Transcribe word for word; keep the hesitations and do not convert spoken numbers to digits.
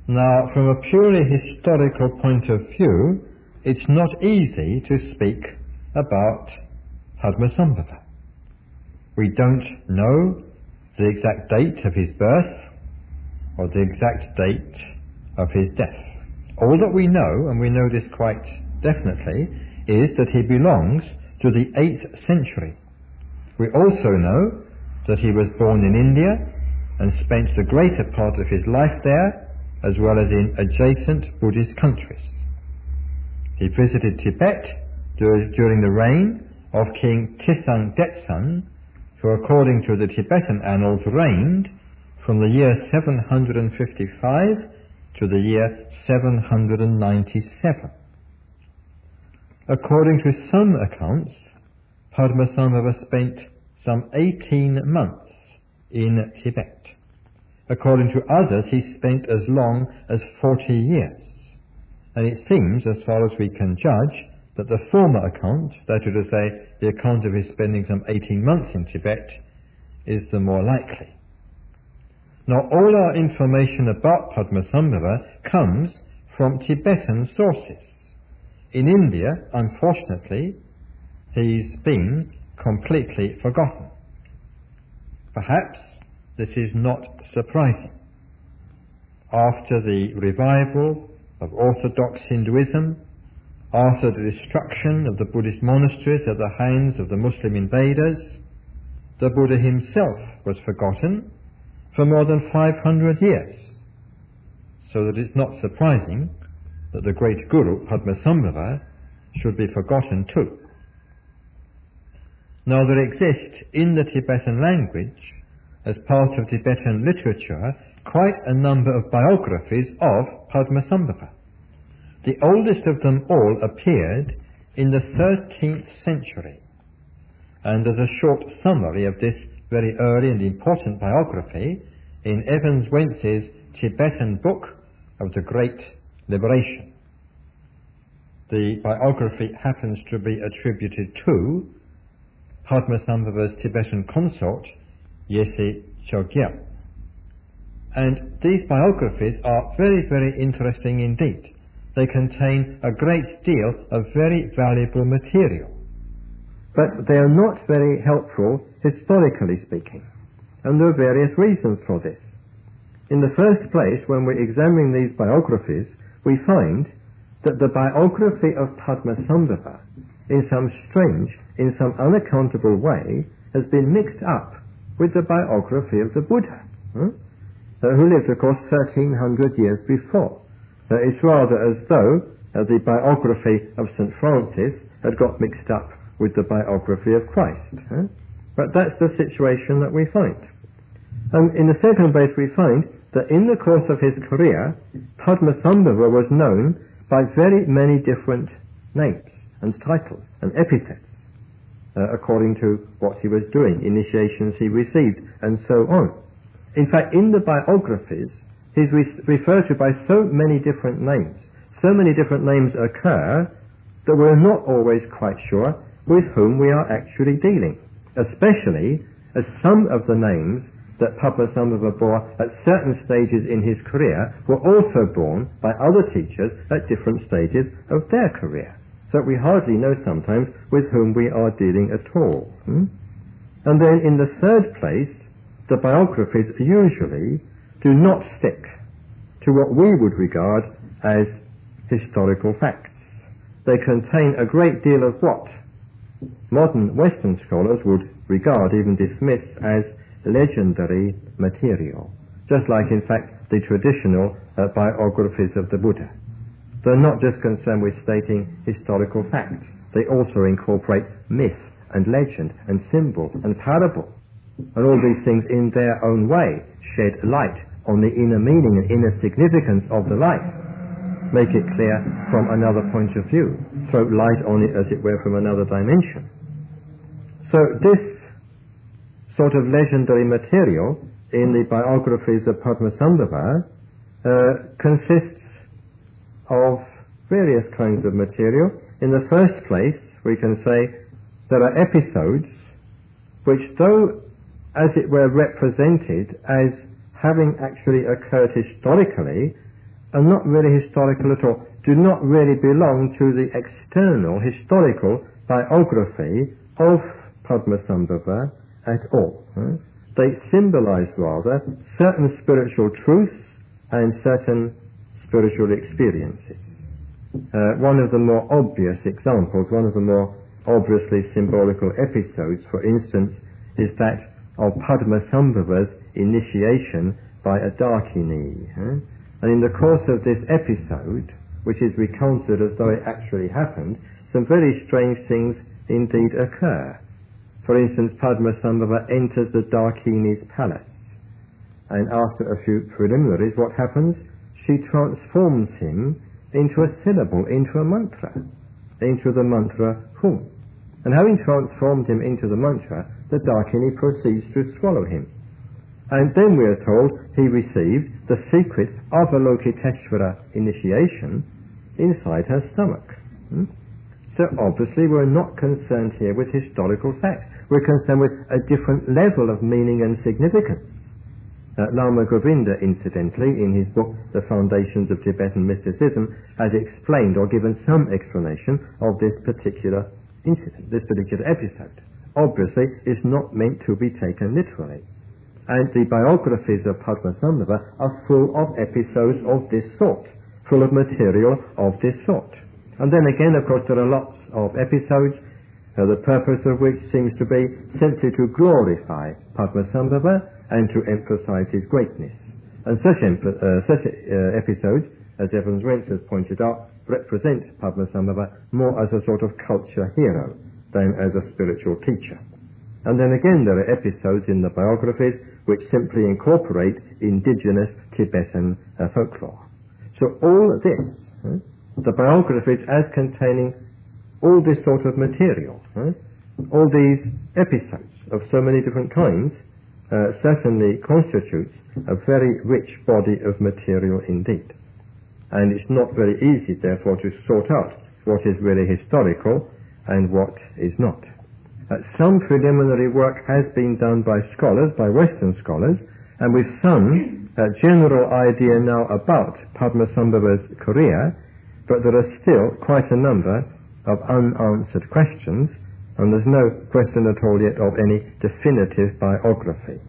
Now, from a purely historical point of view, it's not easy to speak about Padmasambhava. We don't know the exact date of his birth or the exact date of his death. All that we know, and we know this quite definitely, is that he belongs to the eighth century. We also know that he was born in India and spent the greater part of his life there, as well as in adjacent Buddhist countries. He visited Tibet dur- during the reign of King Tisang Detsen, who according to the Tibetan annals reigned from the year seven hundred fifty-five to the year seven hundred ninety-seven. According to some accounts, Padmasambhava spent some eighteen months in Tibet. According to others, he spent as long as forty years. And it seems, as far as we can judge, that the former account, that is to say, the account of his spending some eighteen months in Tibet, is the more likely. Now, all our information about Padmasambhava comes from Tibetan sources. In India, unfortunately, he's been completely forgotten. Perhaps this is not surprising. After the revival of Orthodox Hinduism, after the destruction of the Buddhist monasteries at the hands of the Muslim invaders, the Buddha himself was forgotten for more than five hundred years. So that it's not surprising that the great Guru, Padmasambhava, should be forgotten too. Now there exist in the Tibetan language, as part of Tibetan literature, quite a number of biographies of Padmasambhava. The oldest of them all appeared in the thirteenth century. And as a short summary of this very early and important biography, in Evans Wentz's Tibetan Book of the Great Liberation. The biography happens to be attributed to Padmasambhava's Tibetan consort, Yese Chogyal. And these biographies are very, very interesting indeed. They contain a great deal of very valuable material. But they are not very helpful historically speaking. And there are various reasons for this. In the first place, when we're examining these biographies, we find that the biography of Padmasambhava, in some strange, in some unaccountable way, has been mixed up with the biography of the Buddha, huh? uh, who lived, of course, thirteen hundred years before. Uh, it's rather as though uh, the biography of Saint Francis had got mixed up with the biography of Christ. Huh? But that's the situation that we find. And in the second place, we find that in the course of his career, Padmasambhava was known by very many different names and titles and epithets, uh, according to what he was doing, initiations he received, and so on. In fact, in the biographies, he's re- referred to by so many different names. So many different names occur that we're not always quite sure with whom we are actually dealing, especially as some of the names that Padmasambhava bore at certain stages in his career were also borne by other teachers at different stages of their career. So we hardly know sometimes with whom we are dealing at all. Hmm? And then in the third place, the biographies usually do not stick to what we would regard as historical facts. They contain a great deal of what modern Western scholars would regard, even dismiss, as legendary material, just like in fact the traditional uh, biographies of the Buddha. They're not just concerned with stating historical facts, they also incorporate myth and legend and symbol and parable, and all these things in their own way shed light on the inner meaning and inner significance of the life, make it clear from another point of view, throw light on it as it were from another dimension. So this sort of legendary material in the biographies of Padmasambhava uh, consists of various kinds of material. In the first place, we can say there are episodes which, though as it were represented as having actually occurred historically, are not really historical at all, do not really belong to the external historical biography of Padmasambhava at all. Huh? They symbolize rather certain spiritual truths and certain spiritual experiences. Uh, one of the more obvious examples, one of the more obviously symbolical episodes, for instance, is that of Padmasambhava's initiation by a Dakini. Huh? And in the course of this episode, which is recounted as though it actually happened, some very strange things indeed occur. For instance, Padmasambhava enters the Dakini's palace, and after a few preliminaries, what happens? She transforms him into a syllable, into a mantra, into the mantra Hum. And having transformed him into the mantra, the Dakini proceeds to swallow him. And then we are told he received the secret of Avalokiteshvara initiation inside her stomach. Hmm? So obviously we're not concerned here with historical facts. We're concerned with a different level of meaning and significance. Uh, Lama Govinda, incidentally, in his book The Foundations of Tibetan Mysticism, has explained or given some explanation of this particular incident, this particular episode. Obviously, it's not meant to be taken literally. And the biographies of Padmasambhava are full of episodes of this sort, full of material of this sort. And then again, of course, there are lots of episodes, uh, the purpose of which seems to be simply to glorify Padmasambhava and to emphasize his greatness. And such, emp- uh, such uh, episodes, as Evans Wentz has pointed out, represent Padmasambhava more as a sort of culture hero than as a spiritual teacher. And then again, there are episodes in the biographies which simply incorporate indigenous Tibetan uh, folklore. So all this, huh, the biographies as containing all this sort of material, huh, all these episodes of so many different kinds, uh, certainly constitutes a very rich body of material indeed. And it's not very easy, therefore, to sort out what is really historical and what is not. Uh, some preliminary work has been done by scholars, by Western scholars, and with some uh, general idea now about Padmasambhava's career, but there are still quite a number of unanswered questions, and there's no question at all yet of any definitive biography.